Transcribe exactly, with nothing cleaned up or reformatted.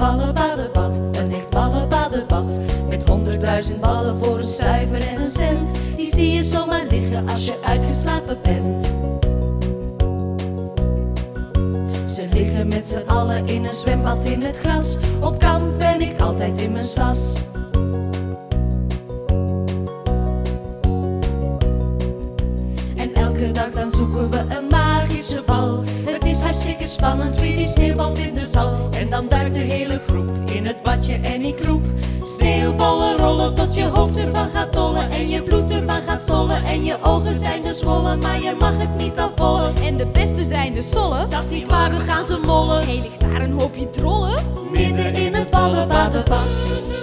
ballenbadenbad, een echt ballenbadenbad. Met honderdduizend ballen voor een stuiver en een cent. Die zie je zomaar liggen als je uitgeslapen bent. Ze liggen met z'n allen in een zwembad in het gras. Op kamp ben ik altijd in mijn sas. En elke dag dan zoeken we een magische bal. Het is hartstikke spannend wie die sneeuwbal vinden zal. En dan duikt de hele groep in het badje en ik roep: sneeuwballen rollen tot je hoofd ervan gaat tollen. En je bloed ervan gaat stollen. En je ogen zijn gezwollen, maar je mag het niet afbollen. En de beste zijn de sollen. Dat is niet waar, we gaan ze mollen. Hey, ligt daar een hoopje drollen? Midden in het ballenbadenbad.